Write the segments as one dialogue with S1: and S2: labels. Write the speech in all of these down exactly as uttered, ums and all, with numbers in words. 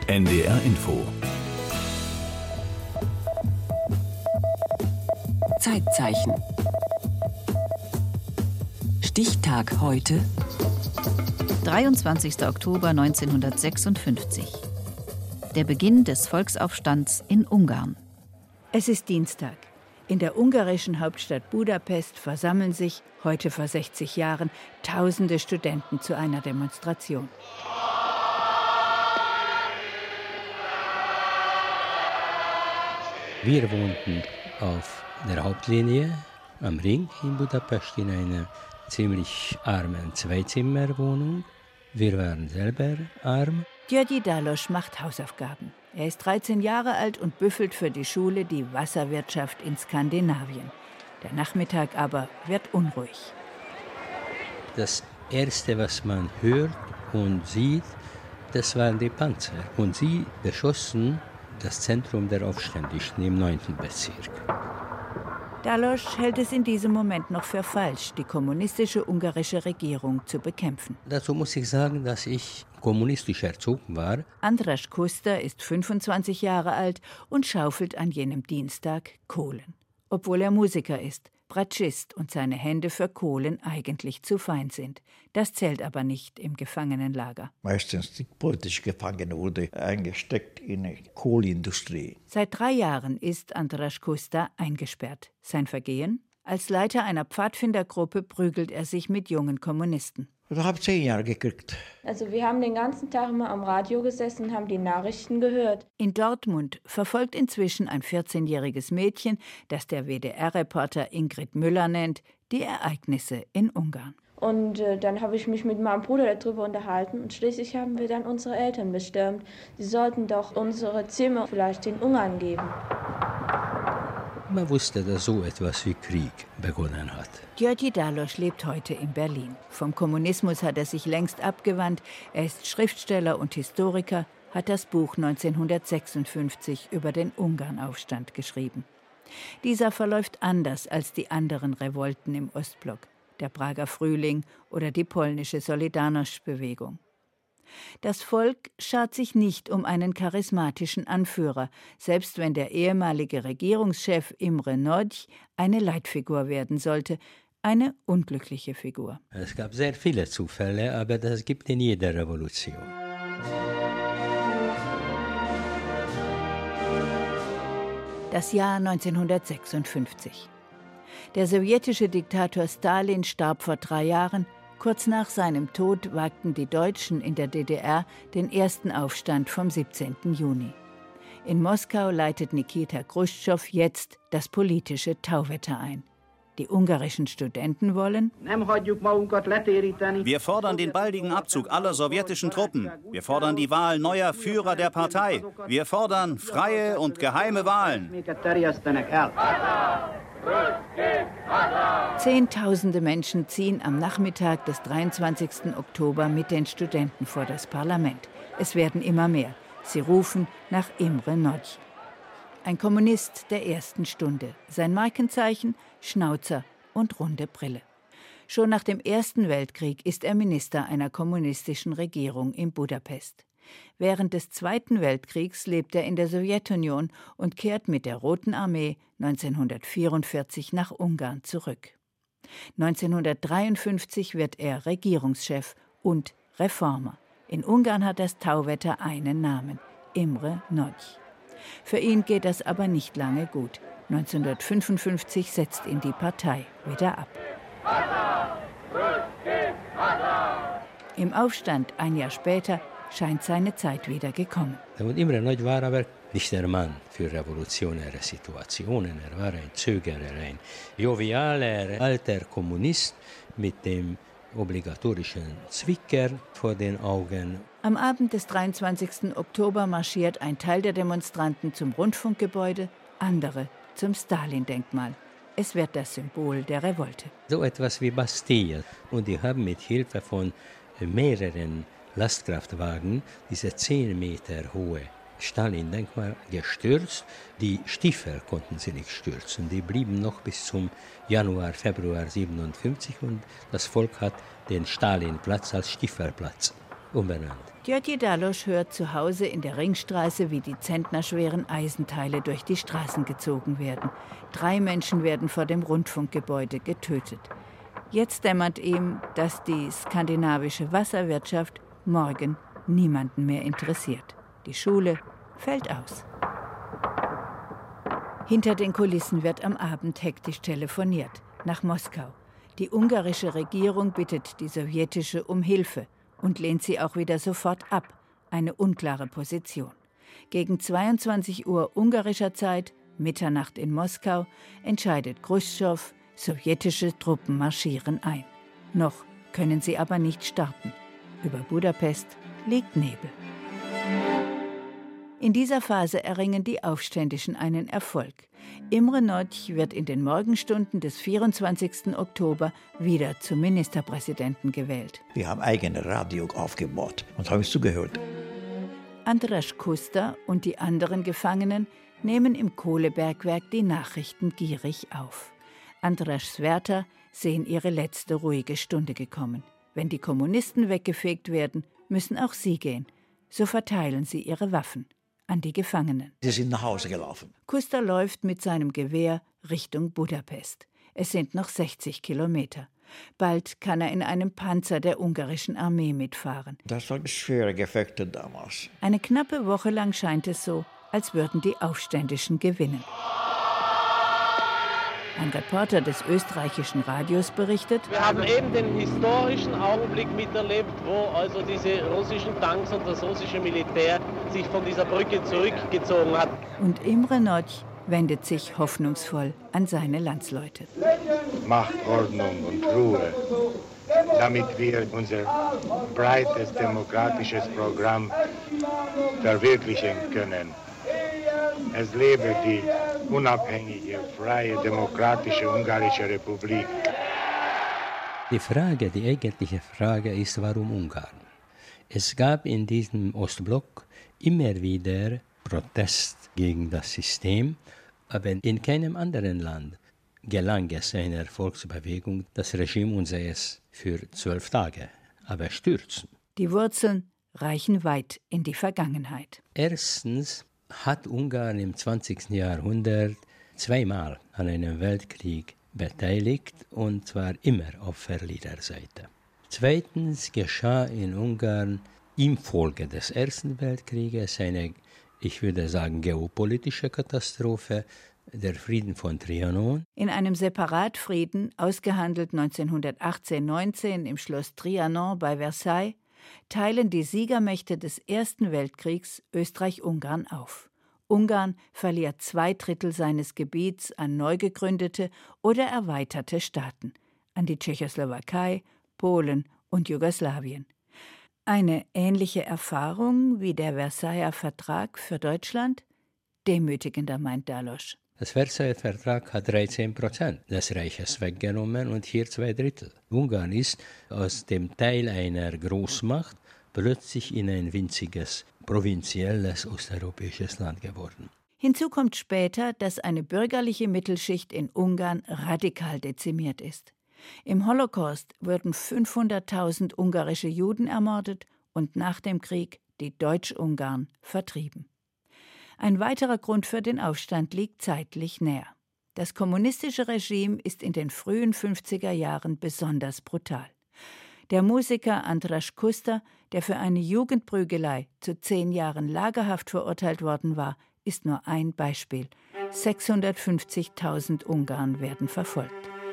S1: N D R Info.
S2: Zeitzeichen. Stichtag heute.
S3: dreiundzwanzigster Oktober neunzehnhundertsechsundfünfzig. Der Beginn des Volksaufstands in Ungarn.
S4: Es ist Dienstag. In der ungarischen Hauptstadt Budapest versammeln sich, heute vor sechzig Jahren, tausende Studenten zu einer Demonstration.
S5: Wir wohnten auf der Hauptlinie am Ring in Budapest in einer ziemlich armen Zweizimmerwohnung. Wir waren selber arm.
S4: György Dallos macht Hausaufgaben. Er ist dreizehn Jahre alt und büffelt für die Schule die Wasserwirtschaft in Skandinavien. Der Nachmittag aber wird unruhig.
S5: Das Erste, was man hört und sieht, das waren die Panzer. Und sie beschossen das Zentrum der Aufständischen im neunten Bezirk.
S4: Dallos hält es in diesem Moment noch für falsch, die kommunistische ungarische Regierung zu bekämpfen.
S5: Dazu muss ich sagen, dass ich kommunistisch erzogen war.
S4: Andras Kuster ist fünfundzwanzig Jahre alt und schaufelt an jenem Dienstag Kohlen. Obwohl er Musiker ist, Bratschist und seine Hände für Kohlen eigentlich zu fein sind. Das zählt aber nicht im Gefangenenlager.
S6: Meistens die politische Gefangene wurde eingesteckt in die Kohlenindustrie.
S4: Seit drei Jahren ist Andras Kuster eingesperrt. Sein Vergehen? Als Leiter einer Pfadfindergruppe prügelt er sich mit jungen Kommunisten.
S6: Ich habe zehn Jahre gekriegt.
S7: Also wir haben den ganzen Tag immer am Radio gesessen und haben die Nachrichten gehört.
S4: In Dortmund verfolgt inzwischen ein vierzehnjähriges Mädchen, das der W D R-Reporter Ingrid Müller nennt, die Ereignisse in Ungarn.
S7: Und äh, dann habe ich mich mit meinem Bruder darüber unterhalten und schließlich haben wir dann unsere Eltern bestürmt. Sie sollten doch unsere Zimmer vielleicht den Ungarn geben.
S5: Man wusste, dass so etwas wie Krieg begonnen hat.
S4: György Dallos lebt heute in Berlin. Vom Kommunismus hat er sich längst abgewandt. Er ist Schriftsteller und Historiker, hat das Buch neunzehnhundertsechsundfünfzig über den Ungarnaufstand geschrieben. Dieser verläuft anders als die anderen Revolten im Ostblock, der Prager Frühling oder die polnische Solidarność-Bewegung. Das Volk schart sich nicht um einen charismatischen Anführer, selbst wenn der ehemalige Regierungschef Imre Nagy eine Leitfigur werden sollte, eine unglückliche Figur.
S5: Es gab sehr viele Zufälle, aber das gibt in jeder Revolution.
S4: Das Jahr neunzehnhundertsechsundfünfzig. Der sowjetische Diktator Stalin starb vor drei Jahren. Kurz nach seinem Tod wagten die Deutschen in der D D R den ersten Aufstand vom siebzehnten Juni. In Moskau leitet Nikita Chruschtschow jetzt das politische Tauwetter ein. Die ungarischen Studenten wollen:
S8: Wir fordern den baldigen Abzug aller sowjetischen Truppen. Wir fordern die Wahl neuer Führer der Partei. Wir fordern freie und geheime Wahlen.
S4: Zehntausende Menschen ziehen am Nachmittag des dreiundzwanzigsten Oktober mit den Studenten vor das Parlament. Es werden immer mehr. Sie rufen nach Imre Nagy. Ein Kommunist der ersten Stunde. Sein Markenzeichen: Schnauzer und runde Brille. Schon nach dem Ersten Weltkrieg ist er Minister einer kommunistischen Regierung in Budapest. Während des Zweiten Weltkriegs lebt er in der Sowjetunion und kehrt mit der Roten Armee neunzehnhundertvierundvierzig nach Ungarn zurück. neunzehnhundertdreiundfünfzig wird er Regierungschef und Reformer. In Ungarn hat das Tauwetter einen Namen: Imre Nagy. Für ihn geht das aber nicht lange gut. neunzehnhundertfünfundfünfzig setzt ihn die Partei wieder ab. Im Aufstand ein Jahr später scheint seine Zeit wieder gekommen.
S5: Und Imre Nagy war aber nicht der Mann für revolutionäre Situationen. Er war ein Zögerer, ein jovialer, alter Kommunist mit dem obligatorischen Zwicker vor den Augen.
S4: Am Abend des dreiundzwanzigsten Oktober marschiert ein Teil der Demonstranten zum Rundfunkgebäude, andere zum Stalin-Denkmal. Es wird das Symbol der Revolte.
S5: So etwas wie Bastille. Und die haben mit Hilfe von mehreren Lastkraftwagen diese zehn Meter hohe Stalin-Denkmal gestürzt. Die Stiefel konnten sie nicht stürzen. Die blieben noch bis zum Januar, Februar siebenundfünfzig und das Volk hat den Stalinplatz als Stiefelplatz umbenannt.
S4: György Dalosch hört zu Hause in der Ringstraße, wie die zentnerschweren Eisenteile durch die Straßen gezogen werden. Drei Menschen werden vor dem Rundfunkgebäude getötet. Jetzt dämmert ihm, dass die skandinavische Wasserwirtschaft morgen niemanden mehr interessiert. Die Schule fällt aus. Hinter den Kulissen wird am Abend hektisch telefoniert. Nach Moskau. Die ungarische Regierung bittet die sowjetische um Hilfe und lehnt sie auch wieder sofort ab. Eine unklare Position. Gegen zweiundzwanzig Uhr ungarischer Zeit, Mitternacht in Moskau, entscheidet Chruschtschow, sowjetische Truppen marschieren ein. Noch können sie aber nicht starten. Über Budapest liegt Nebel. In dieser Phase erringen die Aufständischen einen Erfolg. Imre Nagy wird in den Morgenstunden des vierundzwanzigsten Oktober wieder zum Ministerpräsidenten gewählt.
S6: Wir haben eigene Radio aufgebaut und haben es zugehört.
S4: Andras Kuster und die anderen Gefangenen nehmen im Kohlebergwerk die Nachrichten gierig auf. Andras Wärter sehen ihre letzte ruhige Stunde gekommen. Wenn die Kommunisten weggefegt werden, müssen auch sie gehen. So verteilen sie ihre Waffen an die Gefangenen.
S6: Sie sind nach Hause gelaufen.
S4: Kuster läuft mit seinem Gewehr Richtung Budapest. Es sind noch sechzig Kilometer. Bald kann er in einem Panzer der ungarischen Armee mitfahren.
S6: Das waren schwere Gefechte damals.
S4: Eine knappe Woche lang scheint es so, als würden die Aufständischen gewinnen. Ein Reporter des österreichischen Radios berichtet:
S1: Wir haben eben den historischen Augenblick miterlebt, wo also diese russischen Tanks und das russische Militär sich von dieser Brücke zurückgezogen hat.
S4: Und Imre Nagy wendet sich hoffnungsvoll an seine Landsleute.
S9: Macht Ordnung und Ruhe, damit wir unser breites demokratisches Programm verwirklichen können. Es lebe die unabhängige, freie, demokratische Ungarische Republik.
S5: Die Frage, die eigentliche Frage ist, warum Ungarn? Es gab in diesem Ostblock immer wieder Protest gegen das System, aber in keinem anderen Land gelang es einer Volksbewegung, das Regime unseres für zwölf Tage, aber stürzen.
S4: Die Wurzeln reichen weit in die Vergangenheit.
S5: Erstens hat Ungarn im zwanzigsten Jahrhundert zweimal an einem Weltkrieg beteiligt, und zwar immer auf Verliererseite. Zweitens geschah in Ungarn infolge des Ersten Weltkrieges eine, ich würde sagen, geopolitische Katastrophe, der Frieden von Trianon.
S4: In einem Separatfrieden, ausgehandelt neunzehnhundertachtzehn neunzehn im Schloss Trianon bei Versailles, teilen die Siegermächte des Ersten Weltkriegs Österreich-Ungarn auf. Ungarn verliert zwei Drittel seines Gebiets an neu gegründete oder erweiterte Staaten, an die Tschechoslowakei, Polen und Jugoslawien. Eine ähnliche Erfahrung wie der Versailler Vertrag für Deutschland? Demütigender, meint Dalosch.
S5: Das Versailler Vertrag hat dreizehn Prozent des Reiches weggenommen und hier zwei Drittel. Ungarn ist aus dem Teil einer Großmacht plötzlich in ein winziges, provinzielles osteuropäisches Land geworden.
S4: Hinzu kommt später, dass eine bürgerliche Mittelschicht in Ungarn radikal dezimiert ist. Im Holocaust wurden fünfhunderttausend ungarische Juden ermordet und nach dem Krieg die Deutsch-Ungarn vertrieben. Ein weiterer Grund für den Aufstand liegt zeitlich näher. Das kommunistische Regime ist in den frühen fünfziger Jahren besonders brutal. Der Musiker Andras Kuster, der für eine Jugendprügelei zu zehn Jahren Lagerhaft verurteilt worden war, ist nur ein Beispiel. sechshundertfünfzigtausend Ungarn werden verfolgt.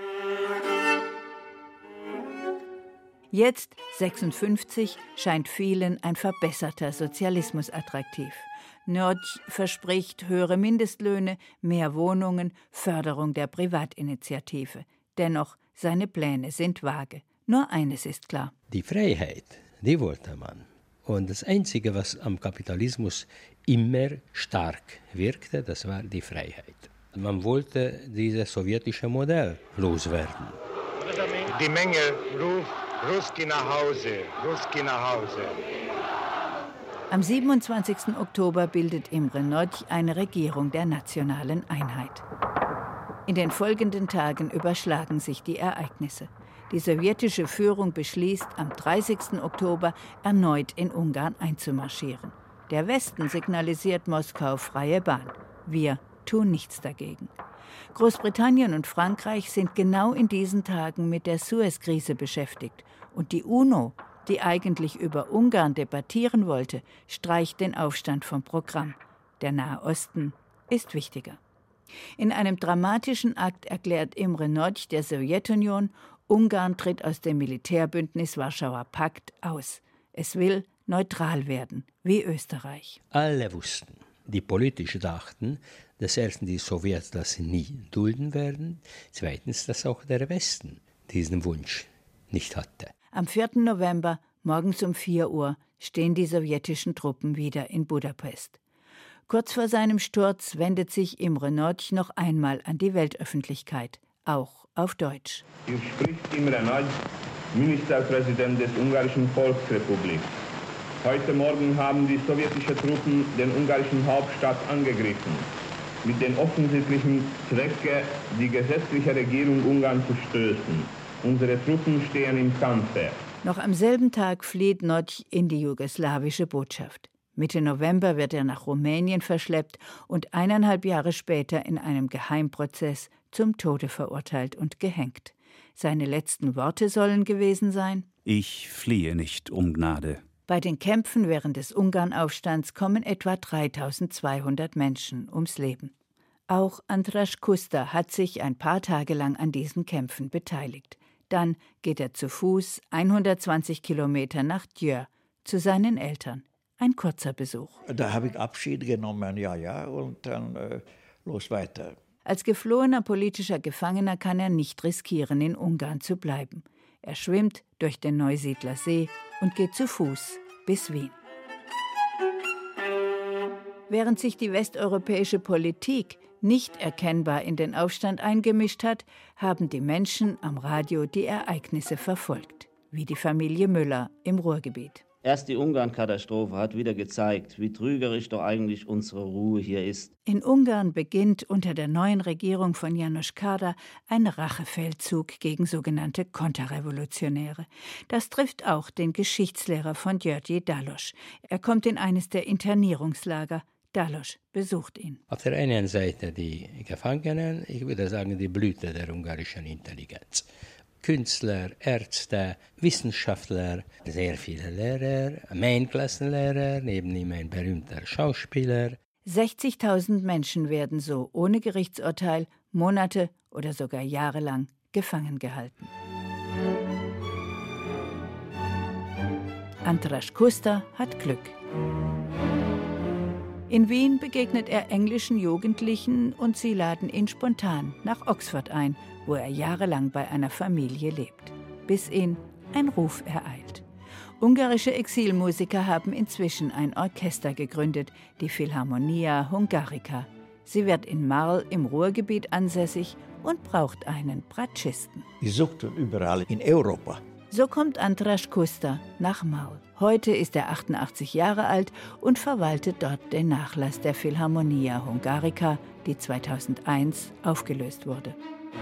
S4: Jetzt, sechsundfünfzig, scheint vielen ein verbesserter Sozialismus attraktiv. Nagy verspricht höhere Mindestlöhne, mehr Wohnungen, Förderung der Privatinitiative. Dennoch, seine Pläne sind vage. Nur eines ist klar.
S5: Die Freiheit, die wollte man. Und das Einzige, was am Kapitalismus immer stark wirkte, das war die Freiheit. Man wollte dieses sowjetische Modell loswerden.
S9: Die Menge ruft Ruski nach Hause, Ruski nach Hause.
S4: Am siebenundzwanzigsten Oktober bildet Imre Nagy eine Regierung der nationalen Einheit. In den folgenden Tagen überschlagen sich die Ereignisse. Die sowjetische Führung beschließt, am dreißigsten Oktober erneut in Ungarn einzumarschieren. Der Westen signalisiert Moskau freie Bahn. Wir tun nichts dagegen. Großbritannien und Frankreich sind genau in diesen Tagen mit der Suez-Krise beschäftigt. Und die UNO, die eigentlich über Ungarn debattieren wollte, streicht den Aufstand vom Programm. Der Nahe Osten ist wichtiger. In einem dramatischen Akt erklärt Imre Nagy der Sowjetunion, Ungarn tritt aus dem Militärbündnis Warschauer Pakt aus. Es will neutral werden, wie Österreich.
S5: Alle wussten, die politisch dachten, dass erstens die Sowjets das nie dulden werden, zweitens, dass auch der Westen diesen Wunsch nicht hatte.
S4: Am vierten November, morgens um vier Uhr, stehen die sowjetischen Truppen wieder in Budapest. Kurz vor seinem Sturz wendet sich Imre Nagy noch einmal an die Weltöffentlichkeit, auch auf Deutsch.
S10: Hier spricht Imre Nagy, Ministerpräsident des Ungarischen Volksrepublik. Heute Morgen haben die sowjetischen Truppen den ungarischen Hauptstadt angegriffen, mit dem offensichtlichen Zwecke, die gesetzliche Regierung Ungarn zu stößen. Unsere Truppen stehen im Kampfe.
S4: Noch am selben Tag flieht Nagy in die jugoslawische Botschaft. Mitte November wird er nach Rumänien verschleppt und eineinhalb Jahre später in einem Geheimprozess zum Tode verurteilt und gehängt. Seine letzten Worte sollen gewesen sein:
S8: Ich fliehe nicht um Gnade.
S4: Bei den Kämpfen während des Ungarnaufstands kommen etwa dreitausendzweihundert Menschen ums Leben. Auch András Kusta hat sich ein paar Tage lang an diesen Kämpfen beteiligt. Dann geht er zu Fuß hundertzwanzig Kilometer nach Győr zu seinen Eltern. Ein kurzer Besuch.
S6: Da habe ich Abschied genommen, ja, ja, und dann äh, los weiter.
S4: Als geflohener politischer Gefangener kann er nicht riskieren, in Ungarn zu bleiben. Er schwimmt durch den Neusiedler See und geht zu Fuß bis Wien. Während sich die westeuropäische Politik nicht erkennbar in den Aufstand eingemischt hat, haben die Menschen am Radio die Ereignisse verfolgt, wie die Familie Müller im Ruhrgebiet.
S11: Erst die Ungarn-Katastrophe hat wieder gezeigt, wie trügerisch doch eigentlich unsere Ruhe hier ist.
S4: In Ungarn beginnt unter der neuen Regierung von János Kádár ein Rachefeldzug gegen sogenannte Konterrevolutionäre. Das trifft auch den Geschichtslehrer von György Dallos. Er kommt in eines der Internierungslager. Dallos besucht ihn.
S5: Auf der einen Seite die Gefangenen, ich würde sagen die Blüte der ungarischen Intelligenz. Künstler, Ärzte, Wissenschaftler, sehr viele Lehrer, Mainklassenlehrer, neben ihm ein berühmter Schauspieler.
S4: sechzigtausend Menschen werden so ohne Gerichtsurteil Monate oder sogar jahrelang gefangen gehalten. András Kusta hat Glück. In Wien begegnet er englischen Jugendlichen und sie laden ihn spontan nach Oxford ein, wo er jahrelang bei einer Familie lebt, bis ihn ein Ruf ereilt. Ungarische Exilmusiker haben inzwischen ein Orchester gegründet, die Philharmonia Hungarica. Sie wird in Marl im Ruhrgebiet ansässig und braucht einen Bratschisten.
S6: Die suchten überall in Europa.
S4: So kommt András Kusta nach Marl. Heute ist er achtundachtzig Jahre alt und verwaltet dort den Nachlass der Philharmonia Hungarica, die zweitausendeins aufgelöst wurde.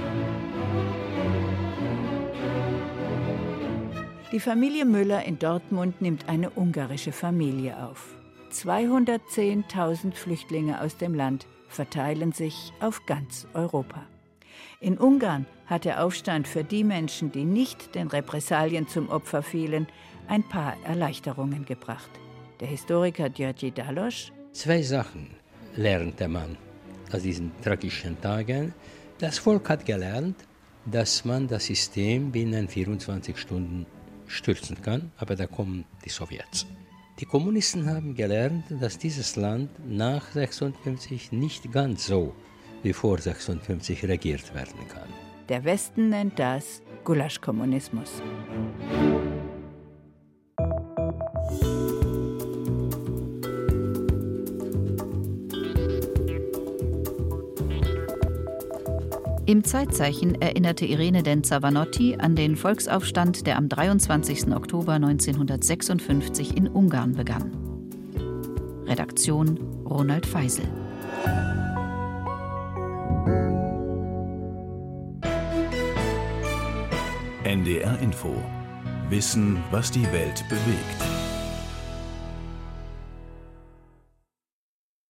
S4: Die Familie Müller in Dortmund nimmt eine ungarische Familie auf. zweihundertzehntausend Flüchtlinge aus dem Land verteilen sich auf ganz Europa. In Ungarn hat der Aufstand für die Menschen, die nicht den Repressalien zum Opfer fielen, ein paar Erleichterungen gebracht. Der Historiker György Dallos:
S5: Zwei Sachen lernte man aus diesen tragischen Tagen. Das Volk hat gelernt, dass man das System binnen vierundzwanzig Stunden stürzen kann, aber da kommen die Sowjets. Die Kommunisten haben gelernt, dass dieses Land nach sechsundfünfzig nicht ganz so wie vor sechsundfünfzig regiert werden kann.
S4: Der Westen nennt das Gulasch-Kommunismus.
S3: Im Zeitzeichen erinnerte Irene Denzer-Vanotti an den Volksaufstand, der am dreiundzwanzigsten Oktober neunzehnhundertsechsundfünfzig in Ungarn begann. Redaktion Ronald Feisel.
S12: N D R Info. Wissen, was die Welt bewegt.